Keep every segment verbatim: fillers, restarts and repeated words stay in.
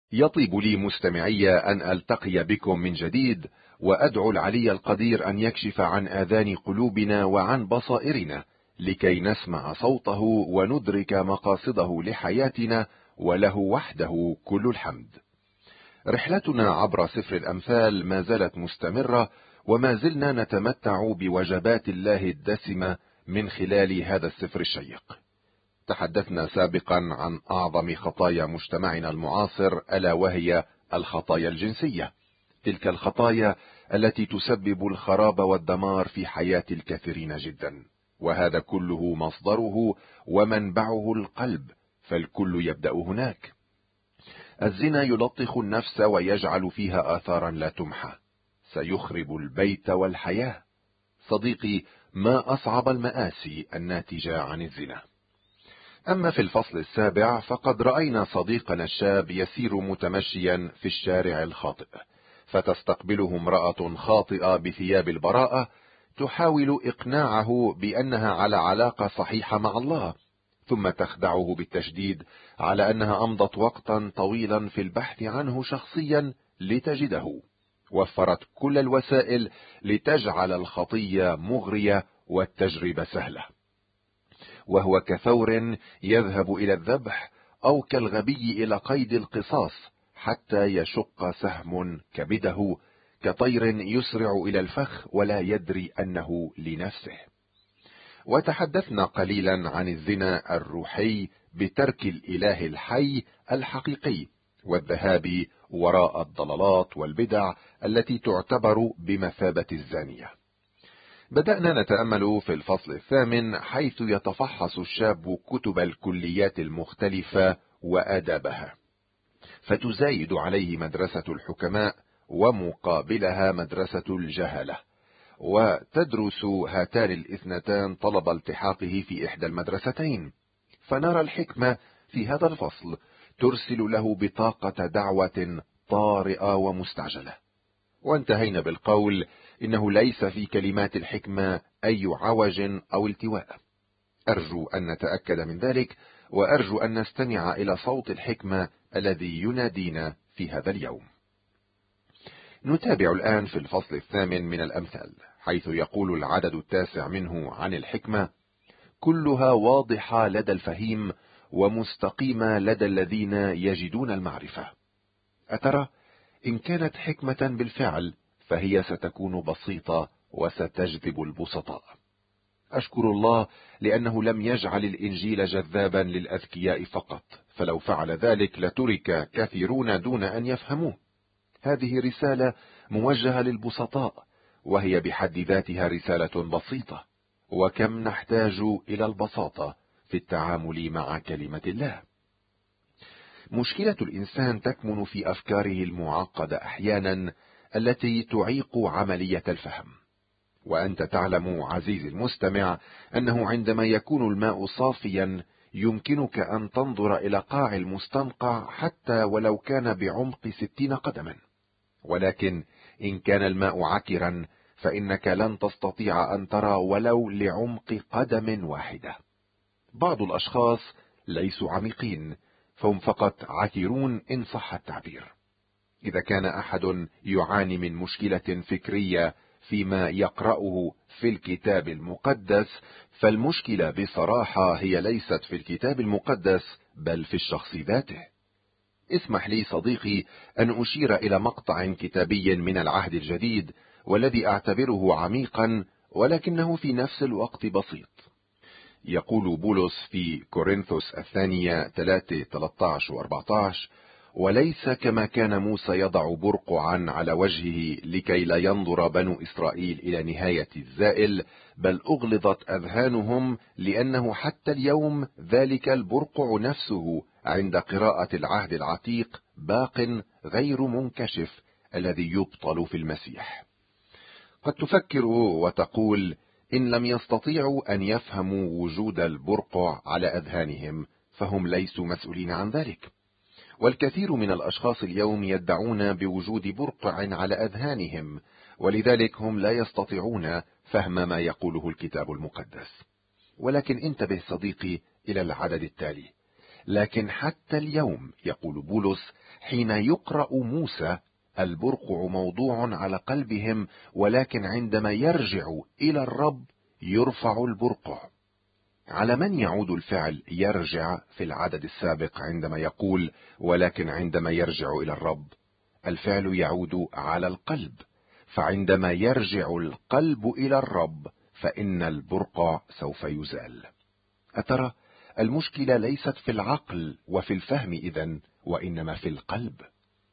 يطيب لي مستمعي أن ألتقي بكم من جديد، وأدعو العلي القدير أن يكشف عن آذان قلوبنا وعن بصائرنا لكي نسمع صوته وندرك مقاصده لحياتنا، وله وحده كل الحمد. رحلتنا عبر سفر الأمثال ما زالت مستمرة، وما زلنا نتمتع بوجبات الله الدسمة من خلال هذا السفر الشيق. تحدثنا سابقا عن أعظم خطايا مجتمعنا المعاصر، ألا وهي الخطايا الجنسية، تلك الخطايا التي تسبب الخراب والدمار في حياة الكثيرين جدا، وهذا كله مصدره ومنبعه القلب، فالكل يبدأ هناك. الزنا يلطخ النفس ويجعل فيها آثارا لا تمحى، سيخرب البيت والحياة. صديقي، ما أصعب المآسي الناتجة عن الزنا. أما في الفصل السابع فقد رأينا صديقنا الشاب يسير متمشيا في الشارع الخاطئ، فتستقبله امرأة خاطئة بثياب البراءة تحاول إقناعه بأنها على علاقة صحيحة مع الله، ثم تخدعه بالتشديد على أنها أمضت وقتا طويلا في البحث عنه شخصيا لتجده، وفرت كل الوسائل لتجعل الخطية مغرية والتجربة سهلة، وهو كثور يذهب إلى الذبح أو كالغبي إلى قيد القصاص حتى يشق سهم كبده، كطير يسرع إلى الفخ ولا يدري أنه لنفسه. وتحدثنا قليلا عن الزنا الروحي بترك الإله الحي الحقيقي والذهاب وراء الضلالات والبدع التي تعتبر بمثابة الزانية. بدأنا نتأمل في الفصل الثامن حيث يتفحص الشاب كتب الكليات المختلفة وآدابها، فتزايد عليه مدرسة الحكماء ومقابلها مدرسة الجهلة، وتدرس هاتان الاثنتان طلب التحاقه في إحدى المدرستين. فنرى الحكمة في هذا الفصل ترسل له بطاقة دعوة طارئة ومستعجلة، وانتهينا بالقول إنه ليس في كلمات الحكمة أي عوج أو التواء. أرجو أن نتأكد من ذلك، وأرجو أن نستمع إلى صوت الحكمة الذي ينادينا في هذا اليوم. نتابع الآن في الفصل الثامن من الأمثال، حيث يقول العدد التاسع منه عن الحكمة: كلها واضحة لدى الفهيم ومستقيمة لدى الذين يجدون المعرفة. أترى إن كانت حكمة بالفعل فهي ستكون بسيطة وستجذب البسطاء. أشكر الله لأنه لم يجعل الإنجيل جذابا للأذكياء فقط، فلو فعل ذلك لترك كثيرون دون أن يفهموه. هذه رسالة موجهة للبسطاء، وهي بحد ذاتها رسالة بسيطة، وكم نحتاج إلى البساطة في التعامل مع كلمة الله. مشكلة الإنسان تكمن في أفكاره المعقدة أحيانا التي تعيق عملية الفهم. وأنت تعلم عزيزي المستمع أنه عندما يكون الماء صافيا يمكنك أن تنظر إلى قاع المستنقع حتى ولو كان بعمق ستين قدما، ولكن إن كان الماء عكرا فإنك لن تستطيع أن ترى ولو لعمق قدم واحدة. بعض الأشخاص ليسوا عميقين، فهم فقط عكرون إن صح التعبير. إذا كان أحد يعاني من مشكلة فكرية فيما يقرأه في الكتاب المقدس، فالمشكلة بصراحة هي ليست في الكتاب المقدس بل في الشخص ذاته. اسمح لي صديقي أن أشير إلى مقطع كتابي من العهد الجديد، والذي أعتبره عميقا ولكنه في نفس الوقت بسيط. يقول بولس في كورنثوس الثانية ثلاثة ثلاثة عشر وأربعة عشر: وليس كما كان موسى يضع برقعا على وجهه لكي لا ينظر بنو إسرائيل إلى نهاية الزائل، بل أغلظت أذهانهم، لأنه حتى اليوم ذلك البرقع نفسه عند قراءة العهد العتيق باق غير منكشف الذي يبطل في المسيح. قد تفكر وتقول: إن لم يستطيعوا أن يفهموا وجود البرقع على أذهانهم فهم ليسوا مسؤولين عن ذلك. والكثير من الأشخاص اليوم يدعون بوجود برقع على أذهانهم، ولذلك هم لا يستطيعون فهم ما يقوله الكتاب المقدس. ولكن انتبه صديقي إلى العدد التالي: لكن حتى اليوم يقول بولس حين يقرأ موسى البرقع موضوع على قلبهم، ولكن عندما يرجع إلى الرب يرفع البرقع. على من يعود الفعل يرجع في العدد السابق عندما يقول ولكن عندما يرجع إلى الرب؟ الفعل يعود على القلب، فعندما يرجع القلب إلى الرب فإن البرقع سوف يزال. أترى المشكلة ليست في العقل وفي الفهم إذن، وإنما في القلب.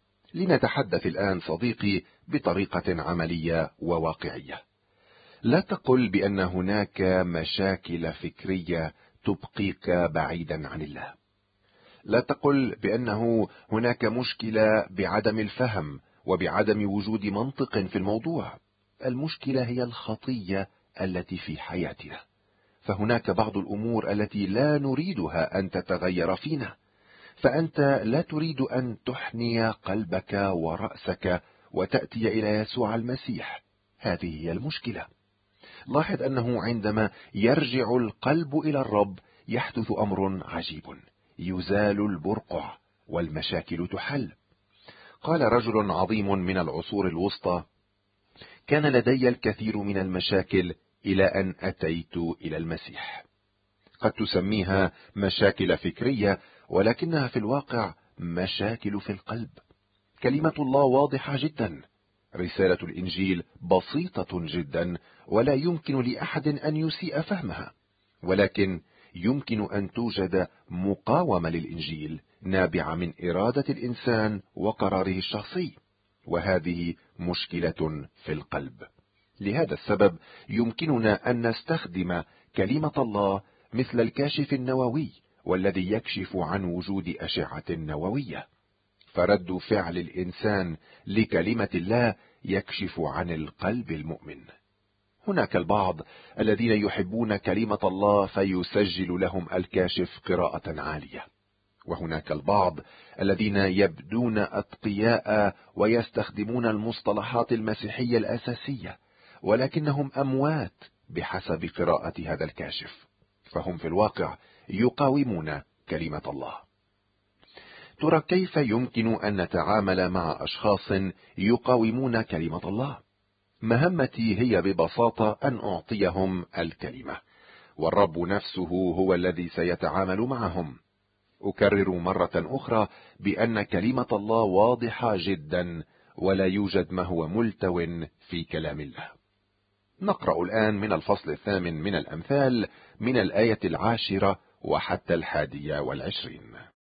لنتحدث الآن صديقي بطريقة عملية وواقعية. لا تقل بأن هناك مشاكل فكرية تبقيك بعيدا عن الله. لا تقل بأنه هناك مشكلة بعدم الفهم وبعدم وجود منطق في الموضوع. المشكلة هي الخطية التي في حياتنا، فهناك بعض الأمور التي لا نريدها أن تتغير فينا، فأنت لا تريد أن تحني قلبك ورأسك وتأتي إلى يسوع المسيح. هذه هي المشكلة. لاحظ أنه عندما يرجع القلب إلى الرب يحدث أمر عجيب، يزال البرقع والمشاكل تحل. قال رجل عظيم من العصور الوسطى: كان لدي الكثير من المشاكل إلى أن أتيت إلى المسيح. قد تسميها مشاكل فكرية، ولكنها في الواقع مشاكل في القلب. كلمة الله واضحة جدا، رسالة الإنجيل بسيطة جدا، ولا يمكن لأحد أن يسيء فهمها، ولكن يمكن أن توجد مقاومة للإنجيل نابعة من إرادة الإنسان وقراره الشخصي، وهذه مشكلة في القلب. لهذا السبب يمكننا أن نستخدم كلمة الله مثل الكاشف النووي، والذي يكشف عن وجود أشعة نووية. فرد فعل الإنسان لكلمة الله يكشف عن القلب المؤمن. هناك البعض الذين يحبون كلمة الله فيسجل لهم الكاشف قراءة عالية، وهناك البعض الذين يبدون أتقياء ويستخدمون المصطلحات المسيحية الأساسية، ولكنهم أموات بحسب قراءة هذا الكاشف، فهم في الواقع يقاومون كلمة الله. ترى كيف يمكن أن نتعامل مع أشخاص يقاومون كلمة الله؟ مهمتي هي ببساطة أن أعطيهم الكلمة، والرب نفسه هو الذي سيتعامل معهم. أكرر مرة أخرى بأن كلمة الله واضحة جدا، ولا يوجد ما هو ملتو في كلام الله. نقرأ الآن من الفصل الثامن من الأمثال من الآية العاشرة وحتى الحادية والعشرين.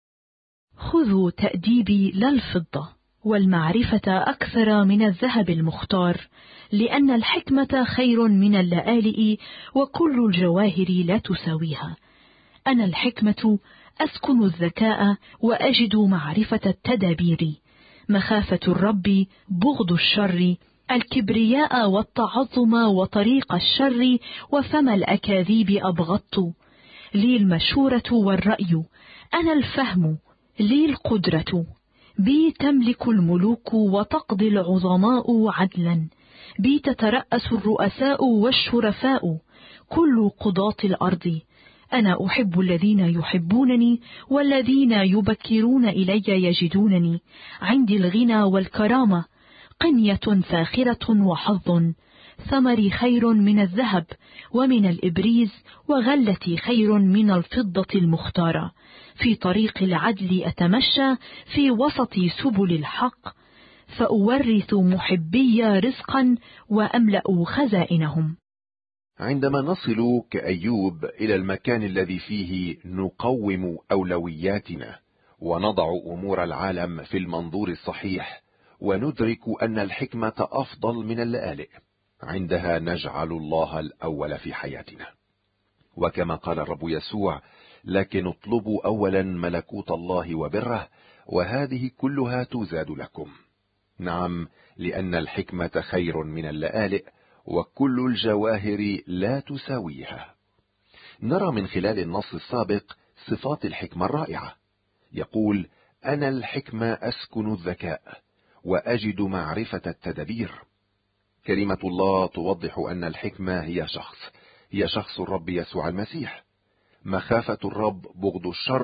خذوا تأديبي لا الفضة، والمعرفة أكثر من الذهب المختار، لأن الحكمة خير من اللآلئ، وكل الجواهر لا تساويها. أنا الحكمة أسكن الذكاء، وأجد معرفة التدابير. مخافة الرب بغض الشر، الكبرياء والتعظم وطريق الشر، وفم الأكاذيب أبغضت. لي المشورة والرأي، أنا الفهم، لي القدرة. بي تملك الملوك وتقضي العظماء عدلا، بي تترأس الرؤساء والشرفاء، كل قضاة الأرض. أنا أحب الذين يحبونني، والذين يبكرون إلي يجدونني. عندي الغنى والكرامة، قنية فاخرة وحظ. ثمري خير من الذهب ومن الإبريز، وغلتي خير من الفضة المختارة. في طريق العدل أتمشى، في وسط سبل الحق. فأورث محبي رزقا، وأملأ خزائنهم. عندما نصل كأيوب إلى المكان الذي فيه نقوم أولوياتنا ونضع أمور العالم في المنظور الصحيح، وندرك أن الحكمة أفضل من اللآلئ، عندها نجعل الله الأول في حياتنا. وكما قال الرب يسوع: لكن اطلبوا أولا ملكوت الله وبره، وهذه كلها تزاد لكم. نعم، لأن الحكمة خير من اللآلئ، وكل الجواهر لا تساويها. نرى من خلال النص السابق صفات الحكمة الرائعة. يقول: أنا الحكمة أسكن الذكاء، وأجد معرفة التدبير. كلمة الله توضح أن الحكمة هي شخص، هي شخص الرب يسوع المسيح. مخافة الرب بغض الشر،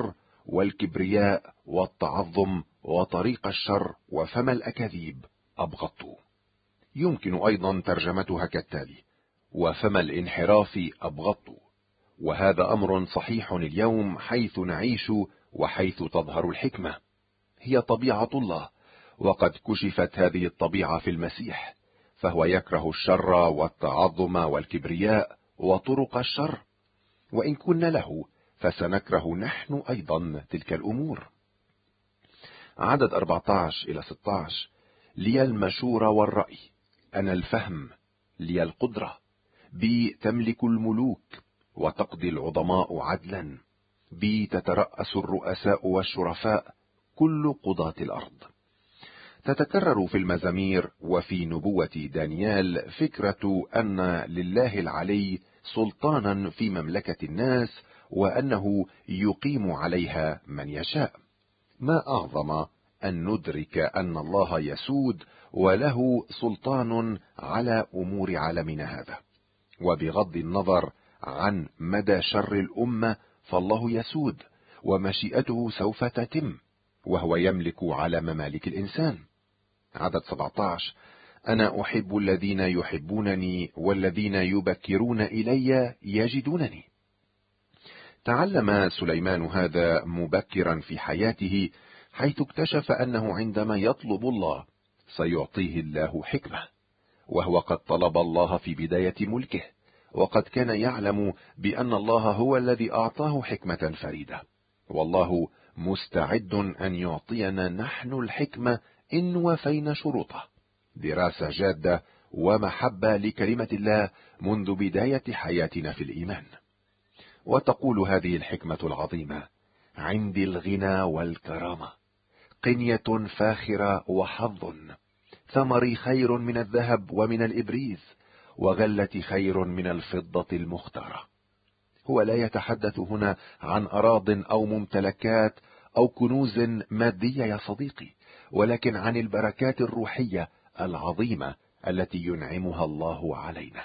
والكبرياء والتعظم وطريق الشر وفم الأكاذيب أبغضت. يمكن أيضا ترجمتها كالتالي: وفم الانحراف أبغضت. وهذا أمر صحيح اليوم حيث نعيش وحيث تظهر الحكمة، هي طبيعة الله، وقد كشفت هذه الطبيعة في المسيح، فهو يكره الشر والتعظم والكبرياء وطرق الشر، وإن كنا له فسنكره نحن أيضا تلك الأمور. عدد أربعة عشر إلى ستة عشر: لي المشورة والرأي، أنا الفهم، لي القدرة، بي تملك الملوك وتقضي العظماء عدلا، بي تترأس الرؤساء والشرفاء كل قضاة الأرض. تتكرر في المزامير وفي نبوة دانيال فكرة أن لله العلي سلطانا في مملكة الناس، وأنه يقيم عليها من يشاء. ما أعظم أن ندرك أن الله يسود وله سلطان على أمور عالمنا هذا، وبغض النظر عن مدى شر الأمة فالله يسود ومشيئته سوف تتم، وهو يملك على ممالك الإنسان. عدد سبعة عشر: أنا أحب الذين يحبونني والذين يبكرون إلي يجدونني. تعلم سليمان هذا مبكرا في حياته، حيث اكتشف أنه عندما يطلب الله سيعطيه الله حكمة، وهو قد طلب الله في بداية ملكه، وقد كان يعلم بأن الله هو الذي أعطاه حكمة فريدة، والله مستعد أن يعطينا نحن الحكمة إن وفينا شروطه: دراسة جادة ومحبة لكلمة الله منذ بداية حياتنا في الإيمان. وتقول هذه الحكمة العظيمة: عندي الغنى والكرامة، قنية فاخرة وحظ، ثمري خير من الذهب ومن الإبريز، وغلتي خير من الفضة المختارة. هو لا يتحدث هنا عن أراض أو ممتلكات أو كنوز مادية يا صديقي، ولكن عن البركات الروحية العظيمة التي ينعمها الله علينا.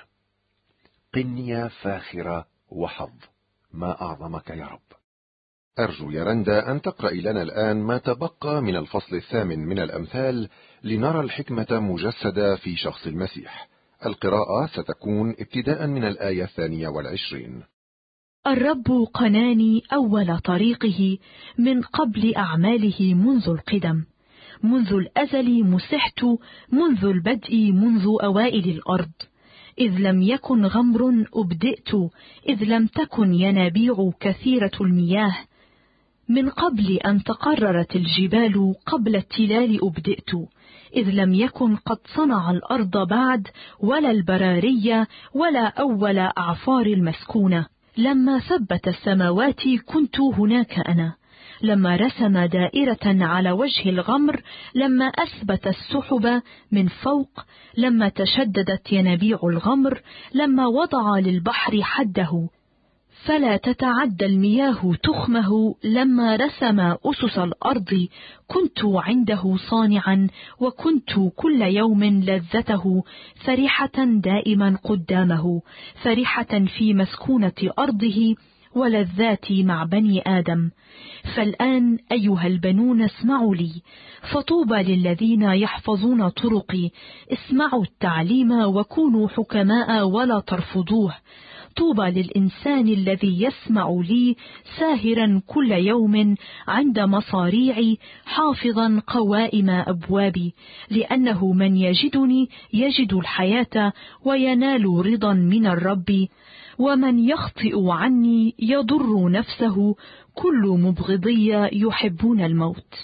قنية فاخرة وحظ، ما أعظمك يا رب. أرجو يا رندا أن تقرأي لنا الآن ما تبقى من الفصل الثامن من الأمثال لنرى الحكمة مجسدة في شخص المسيح. القراءة ستكون ابتداء من الآية الثانية والعشرين. الرب قناني أول طريقه من قبل أعماله منذ القدم، منذ الأزل مسحت، منذ البدء منذ أوائل الأرض. إذ لم يكن غمر أبدئت، إذ لم تكن ينابيع كثيرة المياه. من قبل أن تقررت الجبال قبل التلال أبدئت، إذ لم يكن قد صنع الأرض بعد، ولا البرارية، ولا أول أعفار المسكونة. لما ثبت السماوات كنت هناك أنا، لما رسم دائرة على وجه الغمر، لما أثبت السحب من فوق، لما تشددت ينابيع الغمر، لما وضع للبحر حده فلا تتعدى المياه تخمه، لما رسم أسس الأرض كنت عنده صانعا، وكنت كل يوم لذته، فرحة دائما قدامه، فرحة في مسكونة أرضه، ولذاتي مع بني آدم. فالآن أيها البنون اسمعوا لي، فطوبى للذين يحفظون طرقي، اسمعوا التعليم وكونوا حكماء ولا ترفضوه. طوبى للإنسان الذي يسمع لي ساهرا كل يوم عند مصاريعي، حافظا قوائم أبوابي، لأنه من يجدني يجد الحياة وينال رضا من الرب، ومن يخطئ عني يضر نفسه، كل مبغضي يحبون الموت.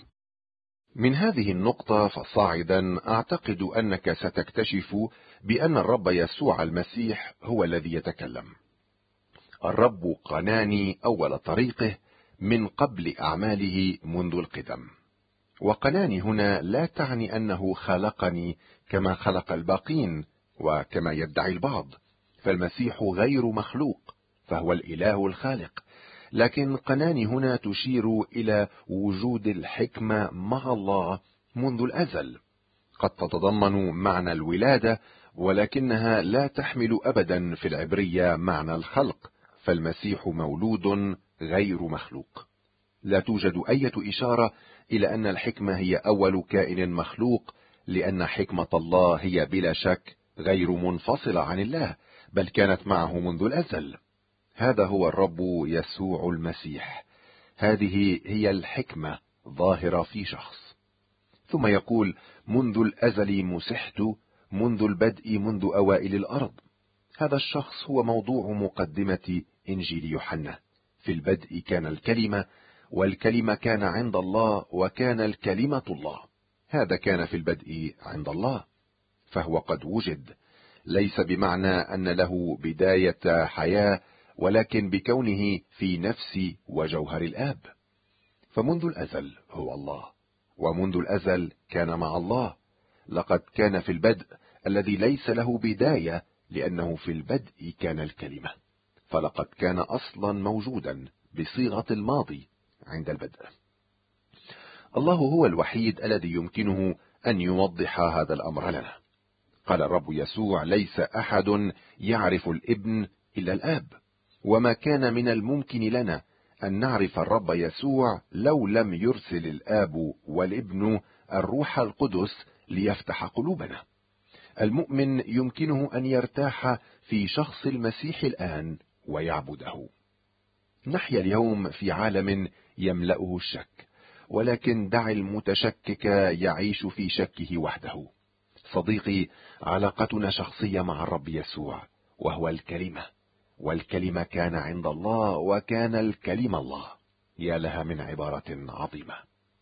من هذه النقطة فصاعدا أعتقد أنك ستكتشف بأن الرب يسوع المسيح هو الذي يتكلم. الرب قناني أول طريقه من قبل أعماله منذ القدم. وقناني هنا لا تعني أنه خلقني كما خلق الباقين وكما يدعي البعض، فالمسيح غير مخلوق، فهو الإله الخالق. لكن قناني هنا تشير إلى وجود الحكمة مع الله منذ الأزل، قد تتضمن معنى الولادة، ولكنها لا تحمل أبدا في العبرية معنى الخلق، فالمسيح مولود غير مخلوق. لا توجد أي إشارة إلى أن الحكمة هي أول كائن مخلوق، لأن حكمة الله هي بلا شك غير منفصلة عن الله، بل كانت معه منذ الأزل. هذا هو الرب يسوع المسيح، هذه هي الحكمة ظاهرة في شخص. ثم يقول: منذ الأزل مسحت، منذ البدء، منذ أوائل الأرض. هذا الشخص هو موضوع مقدمة إنجيل يوحنا. في البدء كان الكلمة، والكلمة كان عند الله، وكان الكلمة الله. هذا كان في البدء عند الله، فهو قد وجد، ليس بمعنى أن له بداية حياة، ولكن بكونه في نفس وجوهر الآب. فمنذ الأزل هو الله، ومنذ الأزل كان مع الله. لقد كان في البدء الذي ليس له بداية، لأنه في البدء كان الكلمة، فلقد كان أصلا موجودا بصيغة الماضي عند البدء. الله هو الوحيد الذي يمكنه أن يوضح هذا الأمر لنا. قال الرب يسوع: ليس أحد يعرف الابن إلا الآب. وما كان من الممكن لنا أن نعرف الرب يسوع لو لم يرسل الآب والابن الروح القدس ليفتح قلوبنا. المؤمن يمكنه أن يرتاح في شخص المسيح الآن ويعبده. نحيا اليوم في عالم يملأه الشك، ولكن دع المتشكك يعيش في شكه وحده. صديقي، علاقتنا شخصية مع الرب يسوع، وهو الكلمة، والكلمة كان عند الله، وكان الكلمة الله. يا لها من عبارة عظيمة.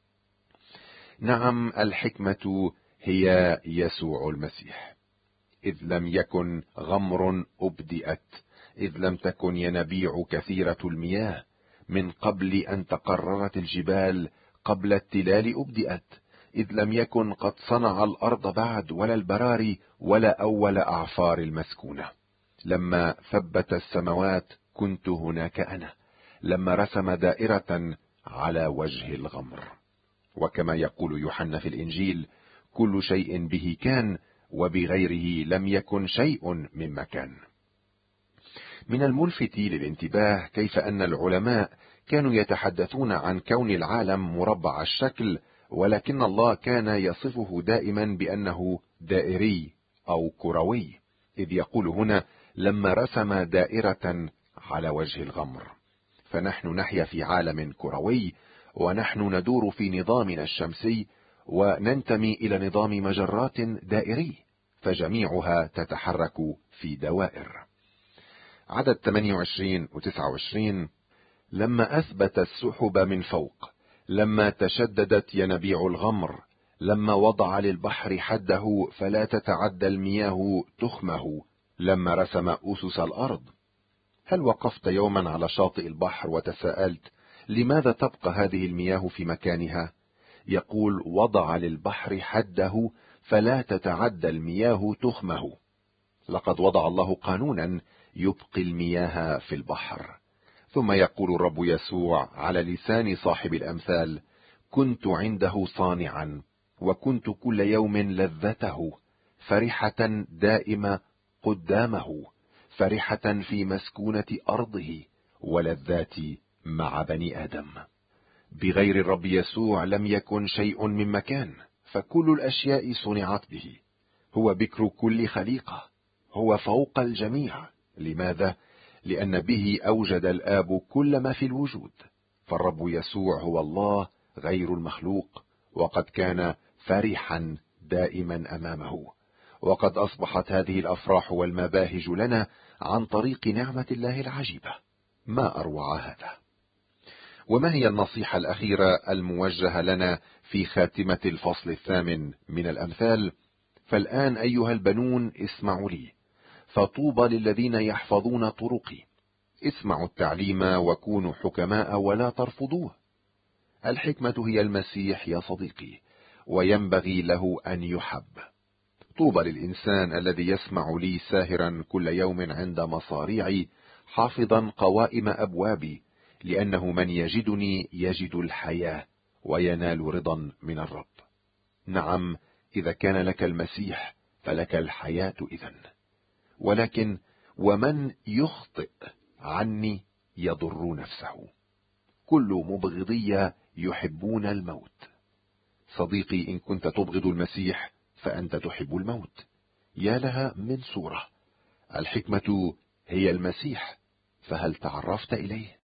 نعم، الحكمة هي يسوع المسيح. إذ لم يكن غمر أبدأت، إذ لم تكن ينابيع كثيرة المياه، من قبل أن تقررت الجبال، قبل التلال أبدأت، إذ لم يكن قد صنع الأرض بعد، ولا البراري، ولا أول أعفار المسكونة. لما ثبت السماوات كنت هناك أنا، لما رسم دائرة على وجه الغمر. وكما يقول يوحنا في الإنجيل: كل شيء به كان، وبغيره لم يكن شيء مما كان. من الملفت للانتباه كيف أن العلماء كانوا يتحدثون عن كون العالم مربع الشكل، ولكن الله كان يصفه دائما بأنه دائري أو كروي، إذ يقول هنا: لما رسم دائرة على وجه الغمر. فنحن نحيا في عالم كروي، ونحن ندور في نظامنا الشمسي، وننتمي إلى نظام مجرات دائري، فجميعها تتحرك في دوائر. عدد ثمانية وعشرين و تسعة وعشرين: لما أثبت السحب من فوق، لما تشددت ينابيع الغمر، لما وضع للبحر حده فلا تتعدى المياه تخمه، لما رسم أسس الأرض. هل وقفت يوما على شاطئ البحر وتساءلت: لماذا تبقى هذه المياه في مكانها؟ يقول: وضع للبحر حده فلا تتعدى المياه تخمه. لقد وضع الله قانونا يبقي المياه في البحر. ثم يقول الرب يسوع على لسان صاحب الأمثال: كنت عنده صانعا، وكنت كل يوم لذته، فرحة دائمة قدامه، فرحة في مسكونة أرضه، ولذاتي مع بني آدم. بغير الرب يسوع لم يكن شيء من مكان، فكل الأشياء صنعت به. هو بكر كل خليقة، هو فوق الجميع. لماذا؟ لأن به أوجد الآب كل ما في الوجود. فالرب يسوع هو الله غير المخلوق، وقد كان فرحا دائما أمامه. وقد أصبحت هذه الأفراح والمباهج لنا عن طريق نعمة الله العجيبة. ما أروع هذا! وما هي النصيحة الأخيرة الموجهة لنا في خاتمة الفصل الثامن من الأمثال؟ فالآن أيها البنون اسمعوا لي، فطوبى للذين يحفظون طرقي. اسمعوا التعليم وكونوا حكماء ولا ترفضوه. الحكمة هي المسيح يا صديقي، وينبغي له أن يحب. طوبى للإنسان الذي يسمع لي ساهرا كل يوم عند مصاريعي، حافظا قوائم أبوابي، لأنه من يجدني يجد الحياة وينال رضا من الرب. نعم، إذا كان لك المسيح فلك الحياة إذن. ولكن ومن يخطئ عني يضر نفسه. كل مبغضي يحبون الموت. صديقي، إن كنت تبغض المسيح فأنت تحب الموت. يا لها من صورة! الحكمة هي المسيح، فهل تعرفت إليه؟